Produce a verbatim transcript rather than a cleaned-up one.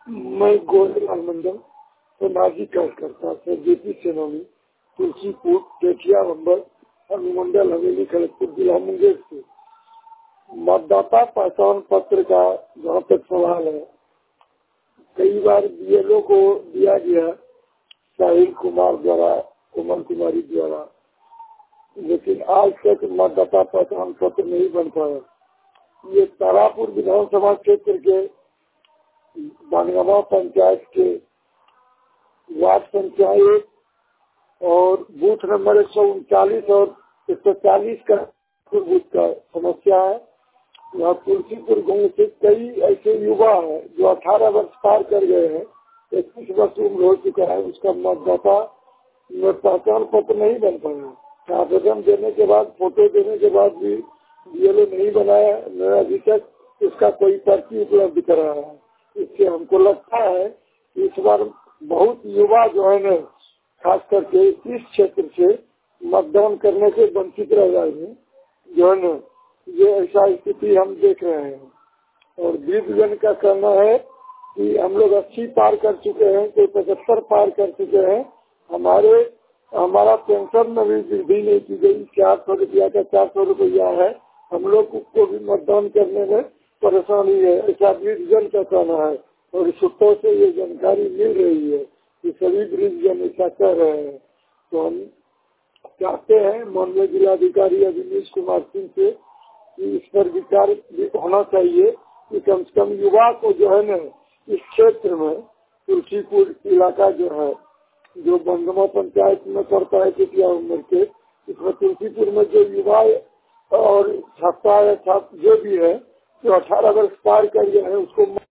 मैं गोविंदलाल मंडल सामाजिक कार्यकर्ता से जेपी सेनानी तुलसीपुर टेठिया नंबर अनुमंडल हवेली कलेक्टर जिला मुंगेर से। मतदाता पहचान पत्र का जहाँ तक सवाल है, कई बार बीएलओ को दिया गया साहिल कुमार द्वारा, कोमल कुमारी द्वारा, लेकिन आज तक मतदाता पहचान पत्र नहीं बन पाया। ये तारापुर विधानसभा क्षेत्र के बानगावा पंचायत के वार्ड संख्या एक और बूथ नंबर एक सौ उनचालीस और एक सौ चालीस का बूथ का समस्या है। यहाँ तुलसीपुर गाँव से कई ऐसे युवा हैं जो अठारह वर्ष पार कर गए हैं, इक्कीस वर्ष उम्र हो चुका है, उसका मतदाता में पहचान पत्र नहीं बन पाया। आवेदन देने के बाद, फोटो देने के बाद भी बीएलओ नहीं बनाया, मैं अभी तक उसका कोई पर्ची उपलब्ध करा है। इससे हमको लगता है कि इस बार बहुत युवा जो है न, खास करके इस क्षेत्र से मतदान करने से वंचित रह जाएंगे, जो है न, ये ऐसा स्थिति हम देख रहे हैं। और वृद्धजन का कहना है कि हम लोग अस्सी पार कर चुके हैं, कोई पचहत्तर पार कर चुके हैं, हमारे हमारा पेंशन में भी वृद्धि नहीं की गई, चार सौ रुपया का चार सौ रुपया है, हम लोग को भी मतदान करने में परेशानी है, ऐसा वृद्धजन का कहना है। और सूत्रों से ये जानकारी मिल रही है कि सभी वृद्धजन ऐसा कह रहे हैं। तो हम चाहते हैं माननीय जिलाधिकारी अभिनीश कुमार सिंह से कि इस पर विचार होना चाहिए कि कम से कम युवा को जो है न, इस क्षेत्र में तुलसीपुर इलाका जो है, जो बंगमा पंचायत में पड़ता है टेठिया उम्र के, इसमें तुलसीपुर में जो युवा और छात्रा या छात्र जो भी है जो अठारह वर्ष पार कर गए हैं, उसको